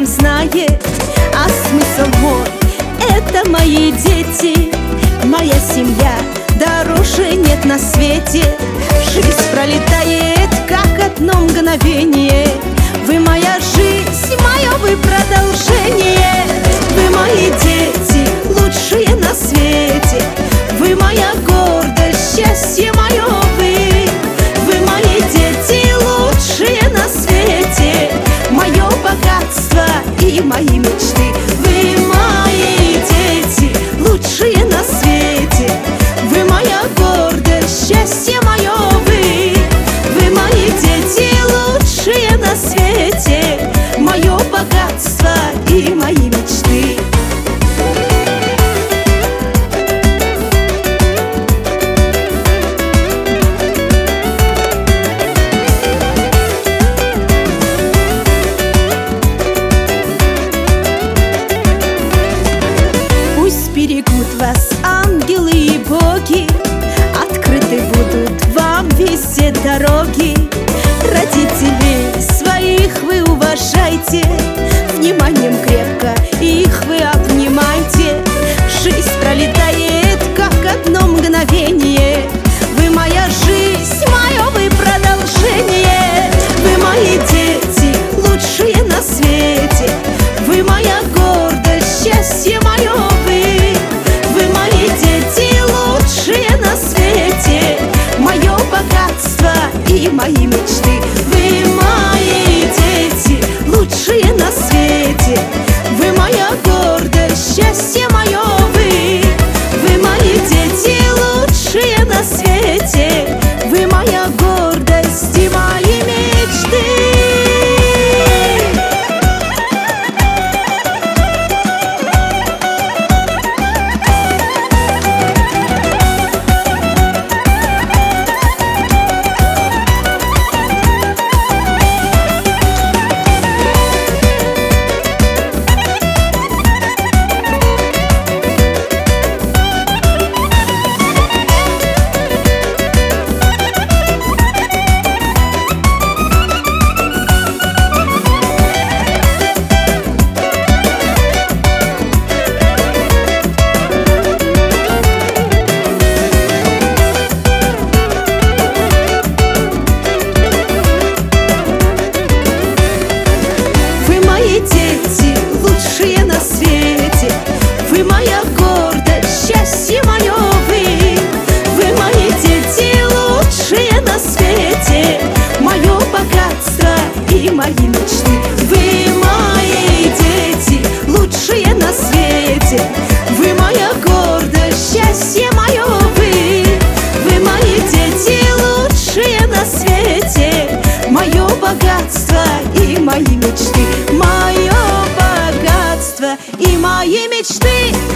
знает, а смысл мой — это мои дети. Моя семья, дороже нет на свете. Жизнь пролетает, как одно мгновение. Вы моя жизнь, мое вы продолжение. Вы мои дети, лучшие на свете. Вы моя гордость, счастье мое вы. Вы мои дети, лучшие на свете. Мое богатство и мои мечты. Вы мои дети, лучшие на свете. Вы моя гордость, счастье мое вы. Вы мои дети, лучшие на свете. Мое богатство и мои мечты. Берегут вас ангелы и боги, открыты будут вам везде дороги. Родителей своих вы уважайте, вниманием крепко их вы обнимайте. Жизнь пролетает, как одно мгновение. Вы моя жизнь, мое вы продолжение. Вы мои дети, лучшие на свете. Вы моя гордость, счастье мое вы. Вы мои дети, лучшие на свете. Мое богатство и мои мечты. Вы мои дети, лучшие на свете. Вы моя гордость, счастье мое вы. Вы мои дети, лучшие на свете. Вы моя гордость и мои мечты. Дети, лучшие на свете. Вы моя гордость, счастье мое вы. Вы мои дети, лучшие на свете. Мое богатство и мои мечты. Вы мои дети, лучшие на свете. Вы моя гордость, счастье мое вы. Вы мои дети, лучшие на свете. Мое богатство и мои мечты. Мое богатство и мои мечты.